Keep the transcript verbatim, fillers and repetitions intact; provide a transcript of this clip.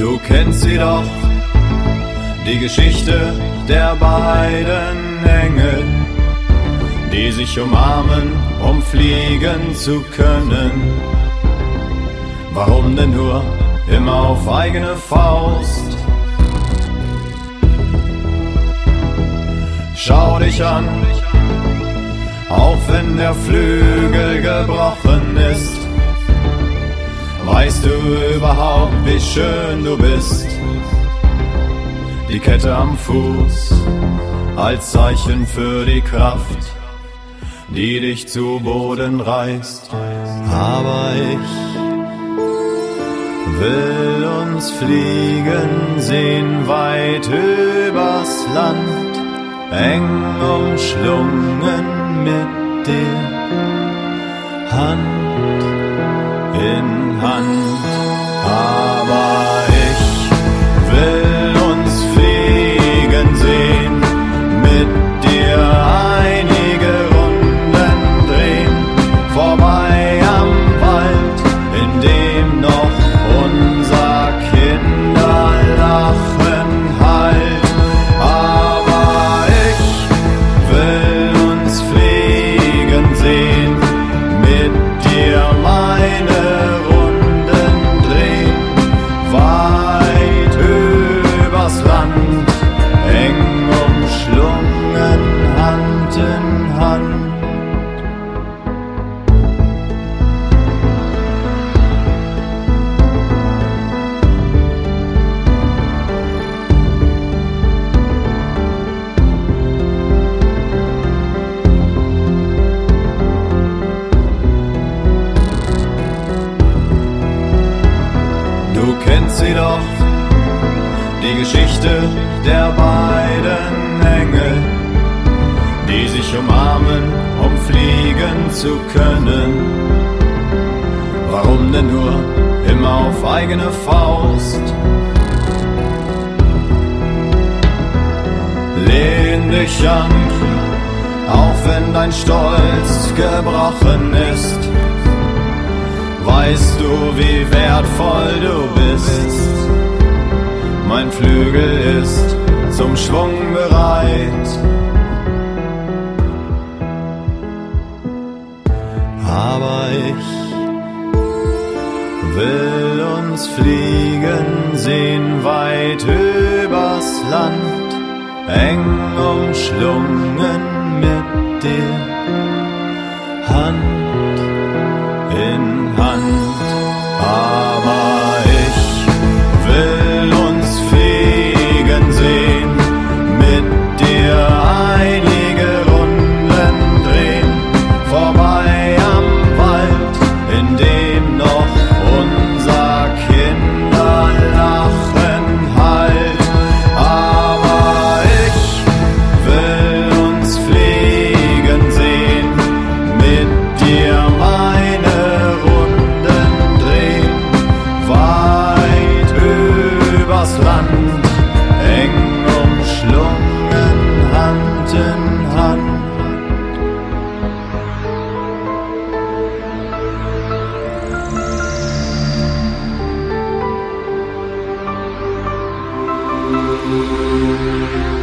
Du kennst sie doch, die Geschichte der beiden Engel, die sich umarmen, um fliegen zu können. Warum denn nur immer auf eigene Faust? Schau dich an, auch wenn der Flügel gebrochen ist. Weißt du überhaupt, wie schön du bist? Die Kette am Fuß als Zeichen für die Kraft, die dich zu Boden reißt. Aber ich will uns fliegen sehen, weit übers Land, eng umschlungen mit dir, Hand in Hand. Aber ich will uns fliegen sehen, mit dir einige Runden drehen, vorbei am Wald, in dem noch unser Kinderlachen hallt. Aber ich will uns fliegen sehen, mit dir meine Runden drehen, weit übers Land, eng umschlungen, Hand in Hand. Du kennst sie doch, die Geschichte der beiden Engel, die sich umarmen, um fliegen zu können. Warum denn nur immer auf eigene Faust? Lehn dich an, auch wenn dein Stolz gebrochen ist. Weißt du, wie wertvoll du bist? Mein Flügel ist zum Schwung bereit. Aber ich will uns fliegen sehen, weit übers Land, eng umschlungen mit dir, Hand in Hand. Aber ich will uns fliegen sehen, mit dir einige Runden drehen, vorbei am Wald, in dem noch unser Kinderlachen hallt. Aber ich will uns fliegen sehen, mit dir meine Runden drehen, weit übers Land, eng umschlungen, Hand in Hand. Thank you.